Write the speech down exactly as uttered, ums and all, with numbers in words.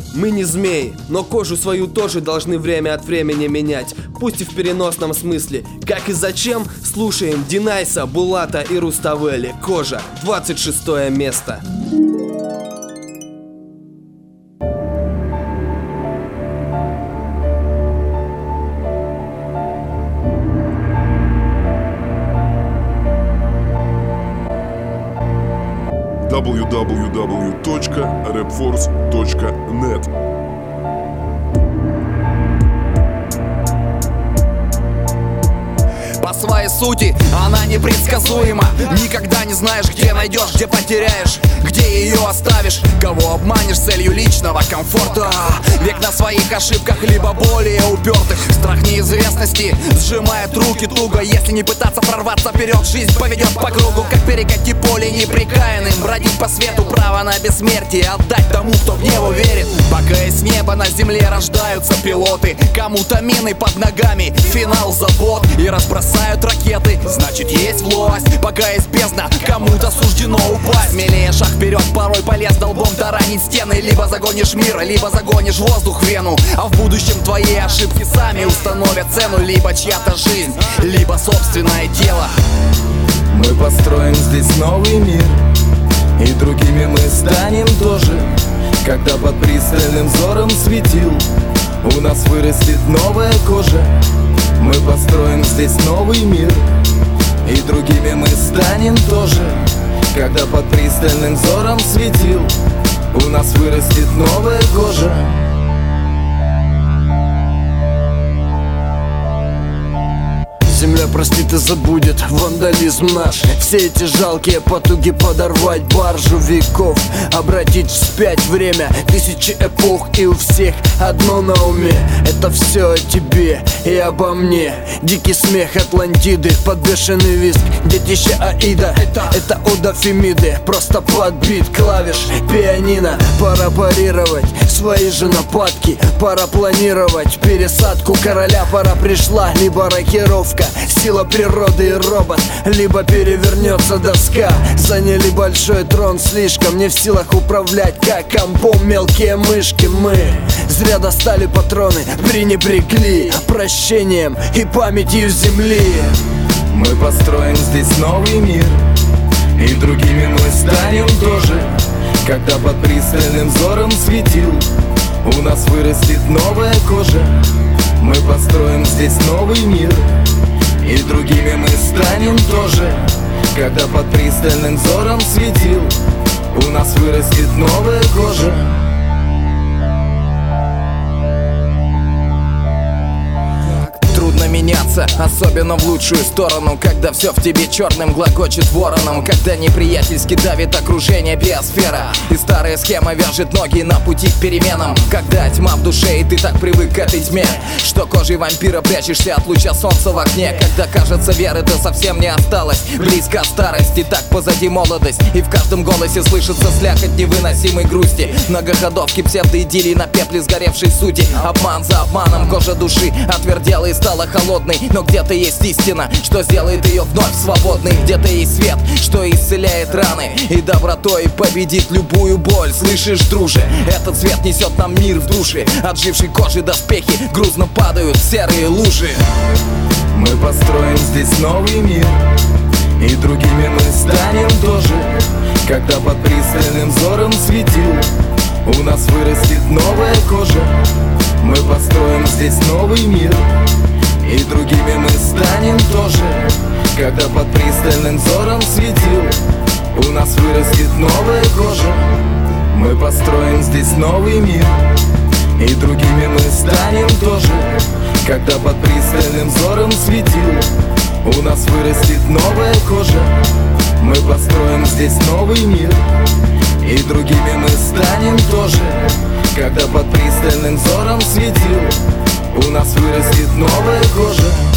Мы не змеи, но кожу свою тоже должны время от времени менять. Пусть и в переносном смысле. Как и зачем, слушаем Динайса, Булата и Руставели. Кожа, двадцать шестое место. дабл ю дабл ю дабл ю точка рэпфорс точка нет. По своей сути она непредсказуема. Никогда не знаешь, где найдешь, где потеряешь, где ее оставишь, кого обманешь с целью личного комфорта. Век на своих ошибках, либо более упертых. Страх неизвестности сжимает руки туго. Если не пытаться прорваться вперед, жизнь поведет по кругу, как перекати поле неприкаянным. Бродить по свету, право на бессмертие отдать тому, кто в него верит. Пока из неба на земле рождаются пилоты, кому-то мины под ногами, финал забот. И разбросают ракеты, значит есть власть. Пока есть бездна, кому-то суждено упасть. Смелее шаг вперед, порой полез долбом таранить стены. Либо загонишь мир, либо загонишь воздух в вену. А в будущем твои ошибки сами установят цену. Либо чья-то жизнь, либо собственное тело. Мы построим здесь новый мир, и другими мы станем тоже. Когда под пристальным взором светил у нас вырастет новая кожа. Мы построим здесь новый мир, и другими мы станем тоже. Когда под пристальным взором светил у нас вырастет новая кожа. Земля простит и забудет вандализм наш. Все эти жалкие потуги подорвать баржу веков, обратить вспять время тысячи эпох. И у всех одно на уме: это все о тебе и обо мне. Дикий смех Атлантиды, подбешенный визг детище Аида. Это, это ода Фемиды, просто подбит клавиш пианино. Пора парировать свои же нападки, пора планировать пересадку короля. Пора пришла, либо рокировка, сила природы и робот, либо перевернется доска. Заняли большой трон, слишком не в силах управлять, как компом мелкие мышки. Мы зря достали патроны, пренебрегли прощением и памятью земли. Мы построим здесь новый мир, и другими мы станем тоже. Когда под пристальным взором светил у нас вырастет новая кожа. Мы построим здесь новый мир, и другими мы станем тоже. Когда под пристальным взором светил у нас вырастет новая кожа. Трудно меняться, особенно в лучшую сторону, когда все в тебе черным глагочет вороном. Когда неприятельски давит окружение биосфера, и старая схема вяжет ноги на пути к переменам. Когда тьма в душе, и ты так привык к этой тьме, что кожей вампира прячешься от луча солнца в окне. Когда кажется, веры-то совсем не осталось, близко старость, и так позади молодость. И в каждом голосе слышится слякоть невыносимой грусти. Многоходовки псевдоидиллии на пепле сгоревшей сути. Обман за обманом, кожа души отвердела и стала холодной. Но где-то есть истина, что сделает ее вновь свободной. Где-то есть свет, что исцеляет раны, и добротой победит любую боль. Слышишь, друже, этот свет несет нам мир в душе. Отжившей кожи доспехи грузно падают в серые лужи. Мы построим здесь новый мир, и другими мы станем тоже. Когда под пристальным взором светил у нас вырастет новая кожа. Мы построим здесь новый мир, и другими мы станем тоже. Когда под пристальным взором светил у нас вырастет новая кожа. Мы построим здесь новый мир, и другими мы станем тоже. Когда под пристальным взором светил у нас вырастет новая кожа. Мы построим здесь новый мир, и другими мы станем тоже. Когда под пристальным взором светил у нас вырастет новая кожа.